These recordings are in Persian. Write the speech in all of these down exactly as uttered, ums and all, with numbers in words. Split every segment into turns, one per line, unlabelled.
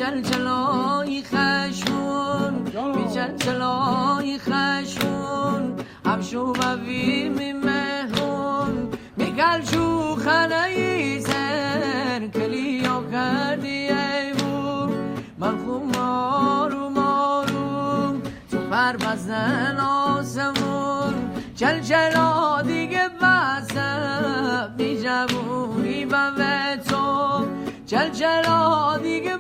چلچلای خشمون بی چلچلای خشمون همشو مویر می مهون میگل شو خنهی سر کلیا کردی ایمون من خوب ماروم ماروم تو پر بزن آسمون چلچلا دیگه بسم بی جوونی و تو چلچلا دیگه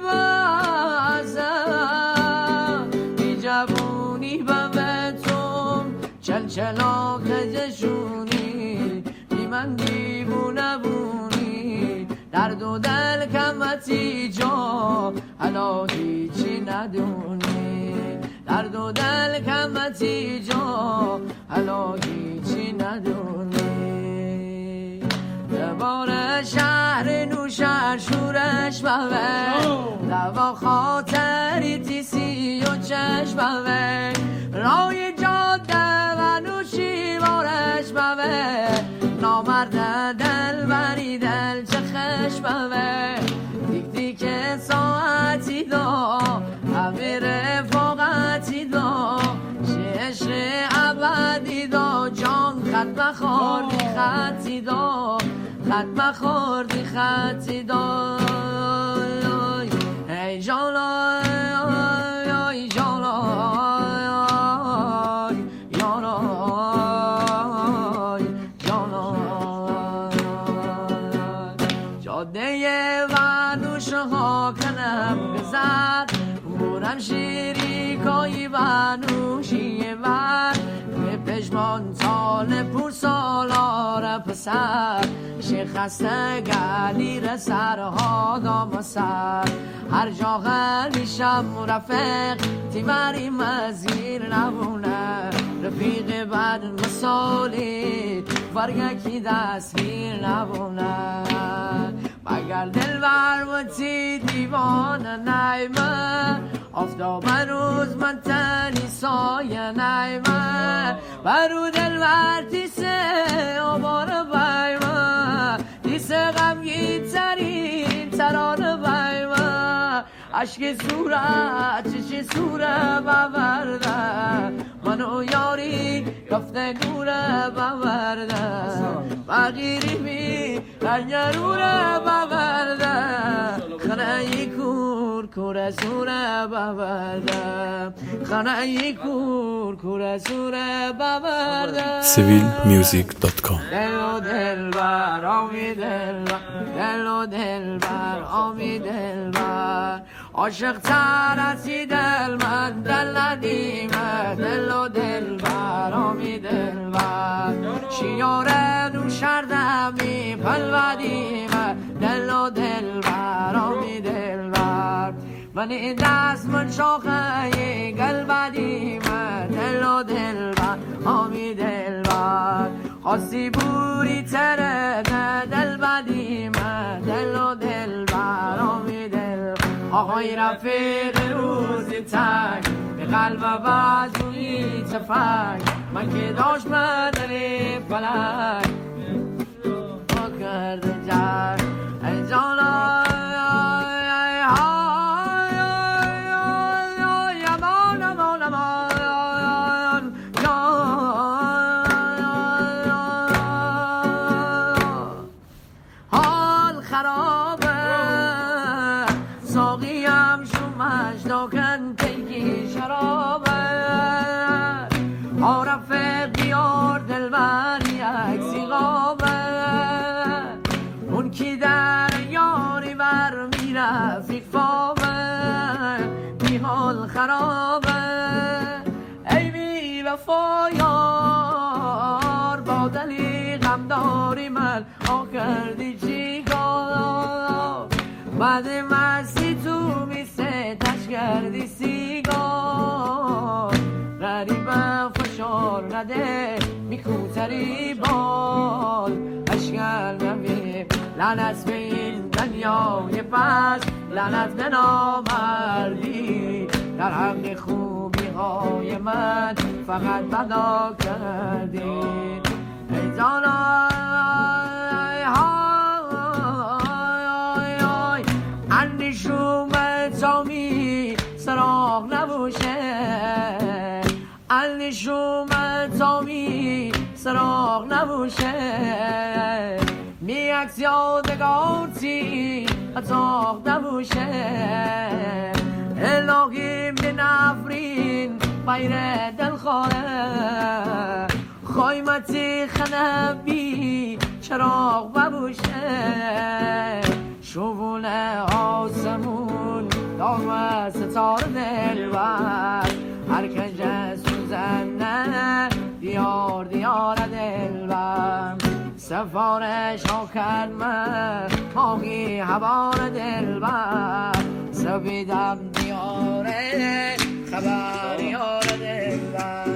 بسم بی جوونی و تو چلچلا کجشونی بی من دیوونه بونی درد و دل کمتی جا حالا هیچی ندونی درد و دل کمتی جا حالا هیچی ندونی دوباره شهر نوشهر شورش بوه دوا خاطری تیسی و چشم بوه رای جاده و نوشی بارش بوه نامرد دل بری دل چه خش بوه دیک دیک ساعتی دا همه رفاقتی دا شعر ابدی دا جان خط بخوردی خطی دا خط بخوردی خطی دا ای جانا ای جانا یانا جانا جاده و نوشه ها کنم بزد بورم شیری کایی و نوشی ور به پشمان سال پور سالار پسر شیخ خسته گلی ر سرها دام سر هر جا غلیشم رفق تیماری مزیر نبونه رفیق بعد مسالی ورگکی دستگیر نبونه مگر دل ورمتی دیوانه نیمه آفتاب روز من تنی سایه نیمه برو دل ورتی سه آبار بیمه دیسه غمگی ترین ترانه بیمه عشق صورت چشی صورت بورده منو یاری گفته گوره بورده بغیری می رنگروره بورده خانه ای کور کور سوره بورده خانه ای کور کور سوره بورده
سیویل میوزیک دات کام
دل و دل بر آمی دل بر دل و دل بر آمی دل بر عاشق تر ازی دل من دل ندیمه دل و دل بر آمی دل بر شیاره دو شردمی پلودیمه دل و دل بر آمی دل بر من این دست من شاخه گل بدیمه دل و دل بر آمی دل بر خاصی بوری تره دل بدیمه دل و دل بر آمی دل آقای رفیق روزی تنگ به قلب و دوی تفنگ من که داشت مدنی فلنگ با کرده جنگ ای جانا حال خرابه ساقیم شمش داکن تیگی شرابه عارفه بیار دلبری اکسی غابه اون کی در یاری بر میره فیفابه بی حال خرابه ای بی وفایار با دلی غمداری من آ کردی چی کار بعد مستی تو میسه تش کردی سیگار غریبه فشار نده میکوتری بال اشکال نمیم لعنت به این دنیای پس لعنت به نامردی در حق خوبی های من فقط بدا کردی ای جانا های اندیشوم تا می سراغ نبوشه النشوم تامی سراغ نبوشه می عکس یادگارتی اتاق نبوشه الهی من افرین بیر دلخواه خایمتی خنبی چراغ ببوشه شغل آسمون داغ ستاره دلبر هر کنج سوزنه دیار دیار دلبر سفارش ها کرمه ماهی هوار دلبر سبیدم دیاره خبر یار دلبر